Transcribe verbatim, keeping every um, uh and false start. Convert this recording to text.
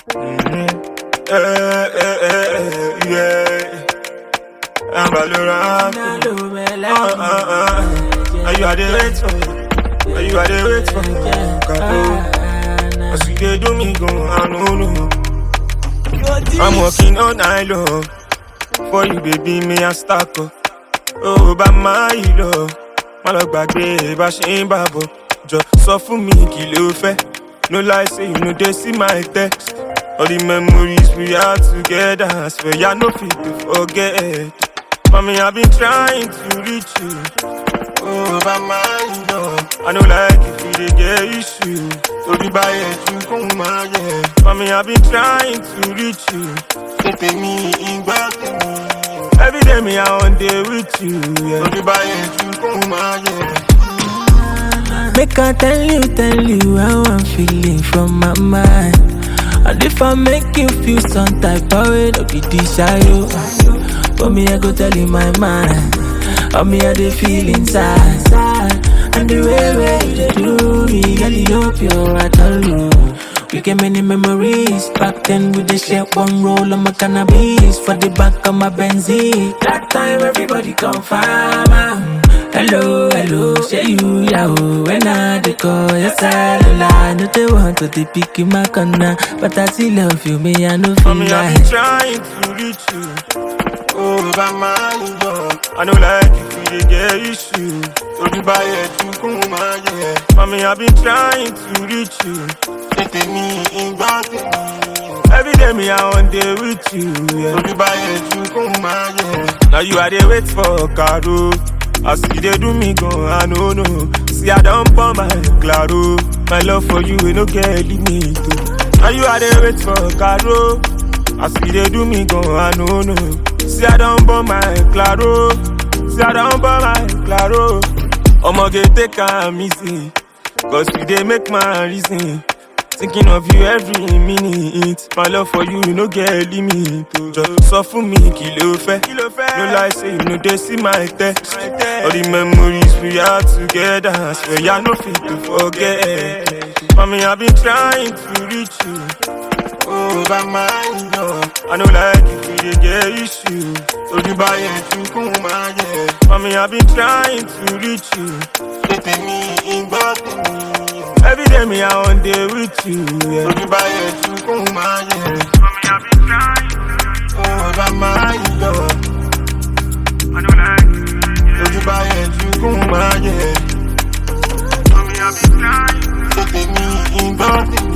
Mm-hmm. Eh, eh, eh, eh, yeah. I'm Valorant. Uh, uh, uh. Are you at the wait for? Are you at the wait for? Kato. As you dey do me go, I know no. I'm working all night long for you, baby. Me a stack up. Oh, by my love. My love back there, but she ain't babo. Just so for me, kill you fair. No lie, say you know they see my text. All the memories we had together, I swear you no fit to forget. Mommy, I've been trying to reach you. Oh, by my love. I know like if you dey get issue. So be by it, you come my yeah. Mommy, I've been trying to reach you. Take me in back to me. Every day me I on day with you. Yeah. So be by it, you come my yeah. Make I tell you, tell you how I'm feeling from my mind. And if I make you feel some type of way, don't be desire. But me, I go tell you my mind. How me, I dey feel inside. And the way where you dey do me, girl, you know pure, I tell you. We get many memories. Back then we dey share one roll of my cannabis for the back of my Benzie. That time everybody come farm. Hello, hello, say you, yeah, when I dey call your cellular. No they want to dey pick in my corner, but I still love you, me I no feel like. Mommy, I've been trying to reach you. Oh, by my love. I know like if you dey get issue. So you buy it, you come my yeah. Mommy, I've been trying to reach you. Take me in back to me. Every day me I on day with you, yeah. So you buy it, you come my yeah. Now you are dey wait for Caro. I see they do me go, I know no. See I don't pour my claro. My love for you ain't no get limit. Now you are there wait for Caro. I see they do me go, I know no. See I don't pour my claro. See I don't pour my claro. I'ma get take a easy. Cause we they make my reason. Thinking of you every minute. My love for you, you no get limit. Just so for me, kill you fair. No lie, say you know they see my text. All the memories we had together, I swear you no fit to forget. Mommy, I've been trying to reach you. Oh, by my love. I know like if you dey get issue. So you buy it, you come my yeah. Mommy, I've been trying to reach you. Take me in back to me. Every day me I on day with you, yeah. So you buy it, you come my yeah. Mommy, I've been trying. Oh, by my love. I know like. So you buy it, you come my yeah. Mommy, I've been trying. Take me in back to me.